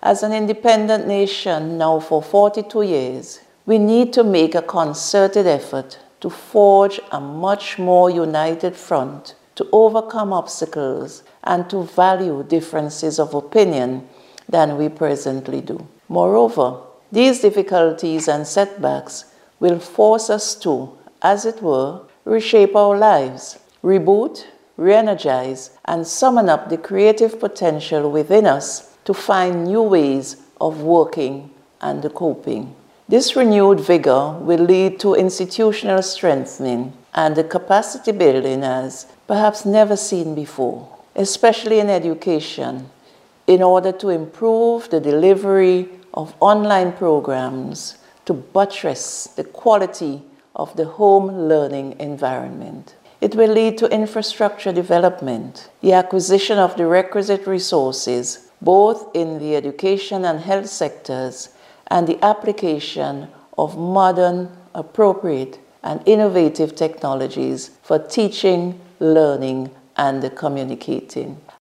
As an independent nation now for 42 years, we need to make a concerted effort to forge a much more united front, to overcome obstacles and to value differences of opinion than we presently do. Moreover, these difficulties and setbacks will force us to, as it were, reshape our lives, reboot, re-energize, and summon up the creative potential within us to find new ways of working and coping. This renewed vigor will lead to institutional strengthening and the capacity building as perhaps never seen before, especially in education, in order to improve the delivery of online programs to buttress the quality of the home learning environment. It will lead to infrastructure development, the acquisition of the requisite resources, both in the education and health sectors, and the application of modern, appropriate, and innovative technologies for teaching, learning, and communicating.